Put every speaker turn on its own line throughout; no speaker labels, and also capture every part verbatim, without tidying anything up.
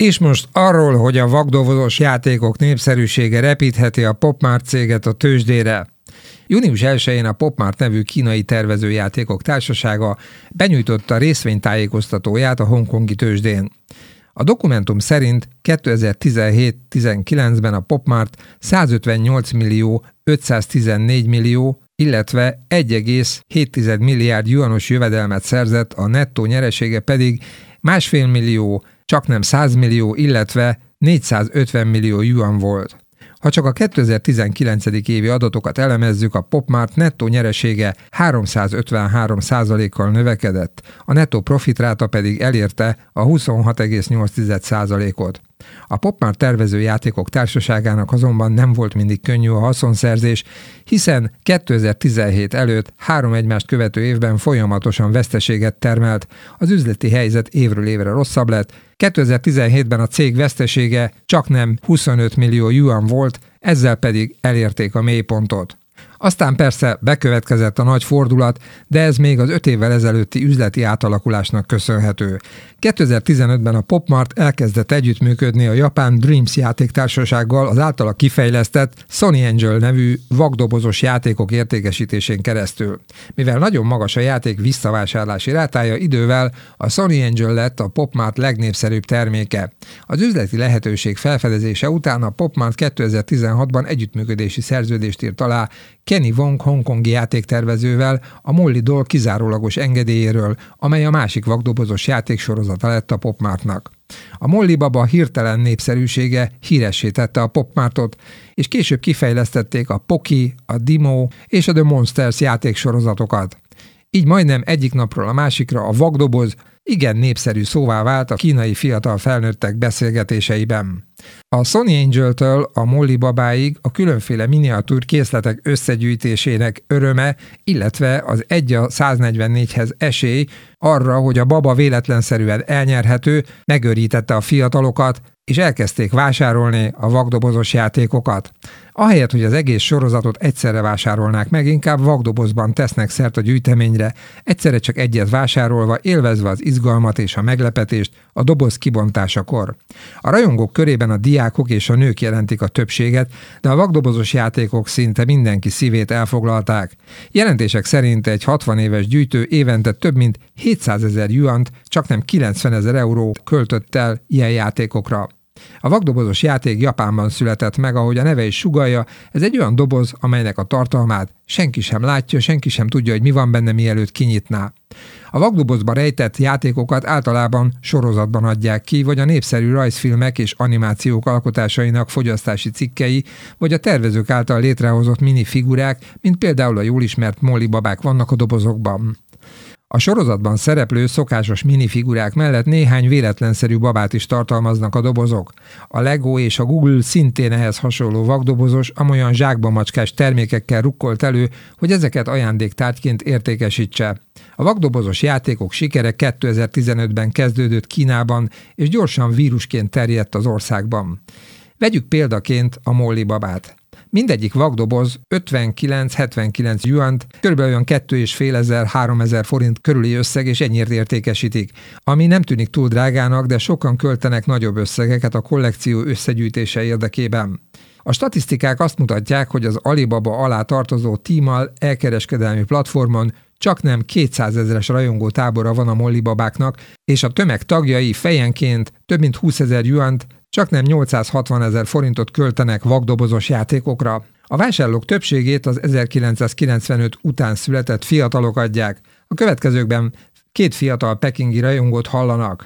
És most arról, hogy a vakdobozos játékok népszerűsége repítheti a PopMart céget a tőzsdére. június elsején a PopMart nevű kínai tervezőjátékok társasága benyújtotta részvénytájékoztatóját a hongkongi tőzsdén. A dokumentum szerint kétezer-tizenhét-tizenkilencben a PopMart százötvennyolc millió ötszáztizennégy millió, illetve egy egész hét milliárd juanos jövedelmet szerzett, a nettó nyeresége pedig másfél millió, csaknem száz millió, illetve négyszázötven millió yuan volt. Ha csak a kétezer-tizenkilenc. Évi adatokat elemezzük, a PopMart nettó nyeresége háromszázötvenhárom százalékkal növekedett, a nettó profitráta pedig elérte a huszonhat egész nyolc százalékot. A PopMart tervező játékok társaságának azonban nem volt mindig könnyű a haszonszerzés, hiszen kétezer-tizenhét előtt három egymást követő évben folyamatosan veszteséget termelt, az üzleti helyzet évről évre rosszabb lett, kétezer-tizenhétben a cég vesztesége csaknem huszonöt millió yuan volt, ezzel pedig elérték a mélypontot. Aztán persze bekövetkezett a nagy fordulat, de ez még az öt évvel ezelőtti üzleti átalakulásnak köszönhető. kétezer-tizenötben a PopMart elkezdett együttműködni a japán Dreams játéktársasággal az általa kifejlesztett Sony Angel nevű vakdobozos játékok értékesítésén keresztül. Mivel nagyon magas a játék visszavásárlási rátája, idővel a Sony Angel lett a PopMart legnépszerűbb terméke. Az üzleti lehetőség felfedezése után a PopMart kétezer-tizenhatban együttműködési szerződést írt alá Kenny Wong hongkongi játéktervezővel a Molly Doll kizárólagos engedélyéről, amely a másik vakdobozos játéksorozata lett a PopMartnak. A Molly Baba hirtelen népszerűsége híressé tette a PopMartot, és később kifejlesztették a Poki, a Demo és a The Monsters játéksorozatokat. Így majdnem egyik napról a másikra a vakdoboz igen népszerű szóvá vált a kínai fiatal felnőttek beszélgetéseiben. A Sony Angel-től a Molly Babáig a különféle miniatúr készletek összegyűjtésének öröme, illetve az egy a száznegyvennégyhez esély arra, hogy a baba véletlenszerűen elnyerhető, megőrítette a fiatalokat, és elkezdték vásárolni a vakdobozos játékokat. Ahelyett, hogy az egész sorozatot egyszerre vásárolnák meg, inkább vakdobozban tesznek szert a gyűjteményre, egyszerre csak egyet vásárolva, élvezve az izgalmat és a meglepetést a doboz kibontásakor. A rajongók körében a diákok és a nők jelentik a többséget, de a vakdobozos játékok szinte mindenki szívét elfoglalták. Jelentések szerint egy hatvan éves gyűjtő évente több mint hétszázezer yuant, csaknem kilencvenezer euró költött el ilyen játékokra. A vakdobozos játék Japánban született meg, ahogy a neve is sugallja, ez egy olyan doboz, amelynek a tartalmát senki sem látja, senki sem tudja, hogy mi van benne, mielőtt kinyitná. A vakdobozba rejtett játékokat általában sorozatban adják ki, vagy a népszerű rajzfilmek és animációk alkotásainak fogyasztási cikkei, vagy a tervezők által létrehozott minifigurák, mint például a jól ismert Molly babák vannak a dobozokban. A sorozatban szereplő szokásos minifigurák mellett néhány véletlenszerű babát is tartalmaznak a dobozok. A Lego és a Google szintén ehhez hasonló vakdobozos, amolyan zsákba macskás termékekkel rukkolt elő, hogy ezeket ajándéktárgyként értékesítse. A vakdobozos játékok sikere kétezer-tizenötben kezdődött Kínában, és gyorsan vírusként terjedt az országban. Vegyük példaként a Molly babát. Mindegyik vakdoboz ötvenkilenc-hetvenkilenc yuant, kb. Olyan kétezer-ötszáz-háromezer forint körüli összeg, és ennyiért értékesítik, ami nem tűnik túl drágának, de sokan költenek nagyobb összegeket a kollekció összegyűjtése érdekében. A statisztikák azt mutatják, hogy az Alibaba alá tartozó Tmall elkereskedelmi platformon csaknem kétszázezres rajongó tábora van a Molly babáknak, és a tömeg tagjai fejenként több mint húszezer yuant, csaknem nyolcszázhatvanezer forintot költenek vakdobozos játékokra. A vásárlók többségét az ezerkilencszázkilencvenöt után született fiatalok adják. A következőkben két fiatal pekingi rajongót hallanak.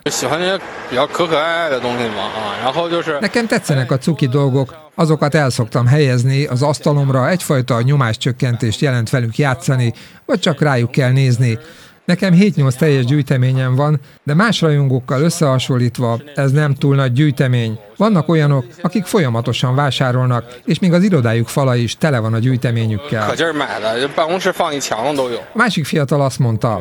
Nekem tetszenek a cuki dolgok, azokat el szoktam helyezni az asztalomra, egyfajta nyomáscsökkentést jelent velük játszani, vagy csak rájuk kell nézni. Nekem hét-nyolc teljes gyűjteményem van, de más rajongókkal összehasonlítva ez nem túl nagy gyűjtemény. Vannak olyanok, akik folyamatosan vásárolnak, és még az irodájuk fala is tele van a gyűjteményükkel. A másik fiatal azt mondta,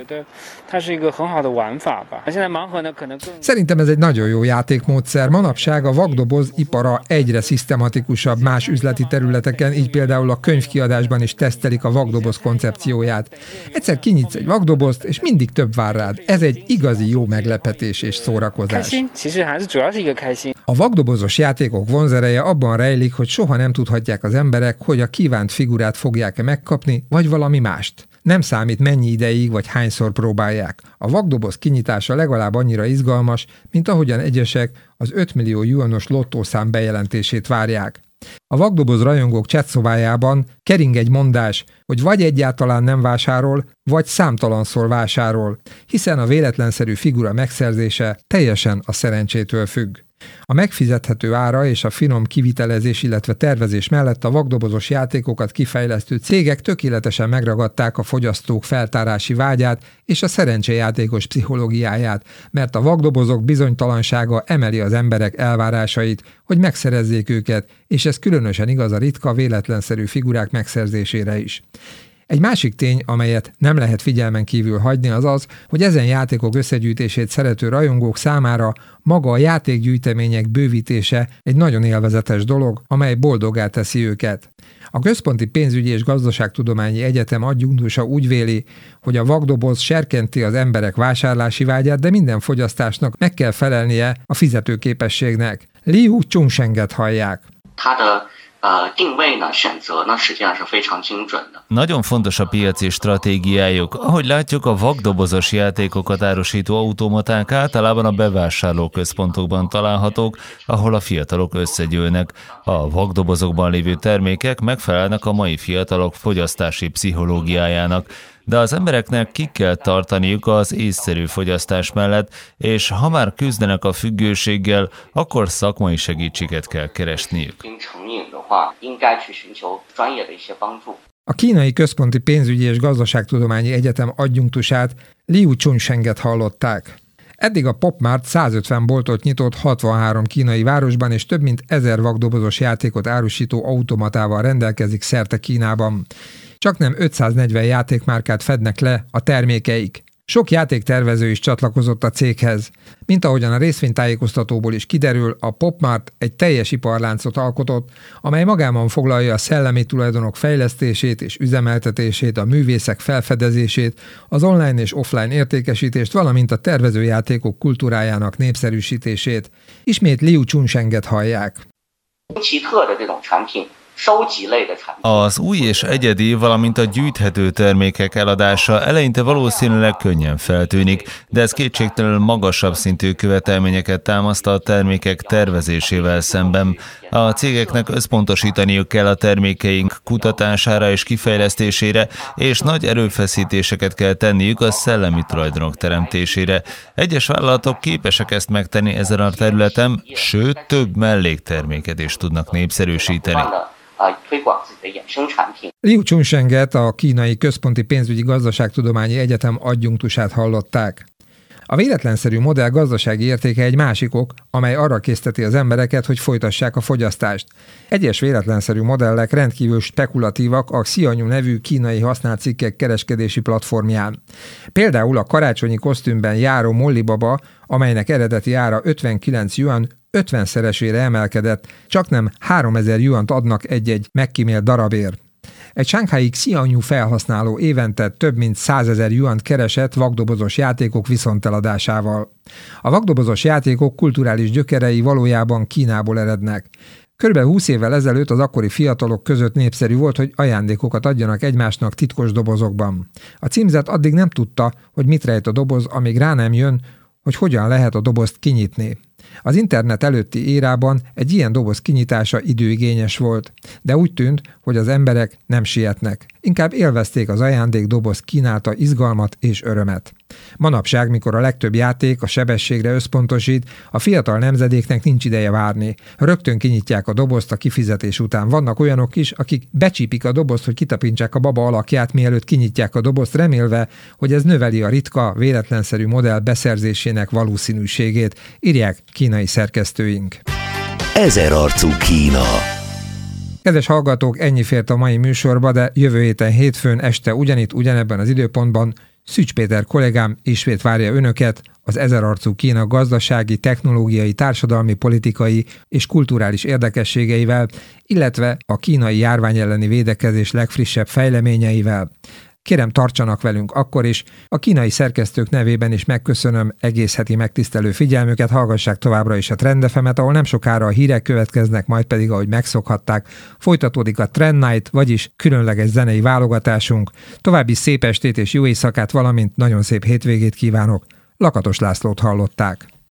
szerintem ez egy nagyon jó játékmódszer. Manapság a vakdoboz ipara egyre szisztematikusabb más üzleti területeken, így például a könyvkiadásban is tesztelik a vakdoboz koncepcióját. Egyszer kinyitsz egy vakdobozt, és mindig több vár rád. Ez egy igazi jó meglepetés és szórakozás. A vakdobozos játékok vonzereje abban rejlik, hogy soha nem tudhatják az emberek, hogy a kívánt figurát fogják-e megkapni, vagy valami mást. Nem számít, mennyi ideig vagy hányszor próbálják. A vakdoboz kinyitása legalább annyira izgalmas, mint ahogyan egyesek az öt millió juanos lottószám bejelentését várják. A vakdoboz rajongók chatszobájában kering egy mondás, hogy vagy egyáltalán nem vásárol, vagy számtalanszor vásárol, hiszen a véletlenszerű figura megszerzése teljesen a szerencsétől függ. A megfizethető ára és a finom kivitelezés, illetve tervezés mellett a vakdobozos játékokat kifejlesztő cégek tökéletesen megragadták a fogyasztók feltárási vágyát és a szerencsejátékos pszichológiáját, mert a vakdobozok bizonytalansága emeli az emberek elvárásait, hogy megszerezzék őket, és ez különösen igaz a ritka, véletlenszerű figurák megszerzésére is. Egy másik tény, amelyet nem lehet figyelmen kívül hagyni, az az, hogy ezen játékok összegyűjtését szerető rajongók számára maga a játékgyűjtemények bővítése egy nagyon élvezetes dolog, amely boldoggá teszi őket. A Központi Pénzügyi és Gazdaságtudományi Egyetem adjunktusa úgy véli, hogy a vakdoboz serkenti az emberek vásárlási vágyát, de minden fogyasztásnak meg kell felelnie a fizetőképességnek. Liu Chungshenget hallják.
Nagyon fontos a piaci stratégiájuk. Ahogy látjuk, a vakdobozos játékokat árusító automaták általában a bevásárlóközpontokban találhatók, ahol a fiatalok összegyűlnek. A vakdobozokban lévő termékek megfelelnek a mai fiatalok fogyasztási pszichológiájának, de az embereknek ki kell tartaniuk az észszerű fogyasztás mellett, és ha már küzdenek a függőséggel, akkor szakmai segítséget kell keresniük.
A Kínai Központi Pénzügyi és Gazdaságtudományi Egyetem adjunktusát, Liu Chungshenget hallották. Eddig a PopMart százötven boltot nyitott hatvanhárom kínai városban, és több mint ezer vakdobozos játékot árusító automatával rendelkezik szerte Kínában. Csaknem ötszáznegyven játékmárkát fednek le a termékeik. Sok játéktervező is csatlakozott a céghez. Mint ahogyan a részvénytájékoztatóból is kiderül, a PopMart egy teljes iparláncot alkotott, amely magában foglalja a szellemi tulajdonok fejlesztését és üzemeltetését, a művészek felfedezését, az online és offline értékesítést, valamint a tervezőjátékok kultúrájának népszerűsítését. Ismét Liu Chungshenget hallják.
Az új és egyedi, valamint a gyűjthető termékek eladása eleinte valószínűleg könnyen feltűnik, de ez kétségtelenül magasabb szintű követelményeket támaszt a termékek tervezésével szemben. A cégeknek összpontosítaniuk kell a termékeink kutatására és kifejlesztésére, és nagy erőfeszítéseket kell tenniük a szellemi tulajdonok teremtésére. Egyes vállalatok képesek ezt megtenni ezen a területen, sőt, több mellékterméket is tudnak népszerűsíteni.
Liu Chungshenget, a Kínai Központi Pénzügyi Gazdaságtudományi Egyetem adjunktusát hallották. A véletlenszerű modell gazdasági értéke egy másik ok, amely arra készteti az embereket, hogy folytassák a fogyasztást. Egyes véletlenszerű modellek rendkívül spekulatívak a Xiaoyu nevű kínai használt cikkek kereskedési platformján. Például a karácsonyi kosztümben járó Molly Baba, amelynek eredeti ára ötvenkilenc yuan, ötvenszeresére emelkedett, csaknem háromezer juant adnak egy-egy megkímélt darabért. Egy shanghai Xiaoyu felhasználó évente több mint százezer juant keresett vakdobozos játékok viszonteladásával. A vakdobozos játékok kulturális gyökerei valójában Kínából erednek. Körülbelül húsz évvel ezelőtt az akkori fiatalok között népszerű volt, hogy ajándékokat adjanak egymásnak titkos dobozokban. A címzett addig nem tudta, hogy mit rejt a doboz, amíg rá nem jön, hogy hogyan lehet a dobozt kinyitni. Az internet előtti érában egy ilyen doboz kinyitása időigényes volt, de úgy tűnt, hogy az emberek nem sietnek. Inkább élvezték az ajándékdoboz kínálta izgalmat és örömet. Manapság, mikor a legtöbb játék a sebességre összpontosít, a fiatal nemzedéknek nincs ideje várni. Rögtön kinyitják a dobozt a kifizetés után. Vannak olyanok is, akik becsípik a dobozt, hogy kitapintsák a baba alakját, mielőtt kinyitják a dobozt, remélve, hogy ez növeli a ritka, véletlenszerű modell beszerzésének valószínűségét, írják kínai szerkesztőink.
Ezerarcú Kína.
Kedves hallgatók, ennyi fért a mai műsorba, de jövő héten hétfőn este ugyanitt, ugyanebben az időpontban Szűcs Péter kollégám ismét várja önöket az Ezerarcú Kína gazdasági, technológiai, társadalmi, politikai és kulturális érdekességeivel, illetve a kínai járvány elleni védekezés legfrissebb fejleményeivel. Kérem, tartsanak velünk akkor is. A kínai szerkesztők nevében is megköszönöm egész heti megtisztelő figyelmüket, hallgassák továbbra is a Trend ef emet, ahol nem sokára a hírek következnek, majd pedig, ahogy megszokhatták, folytatódik a Trend Night, vagyis különleges zenei válogatásunk. További szép estét és jó éjszakát, valamint nagyon szép hétvégét kívánok. Lakatos Lászlót hallották.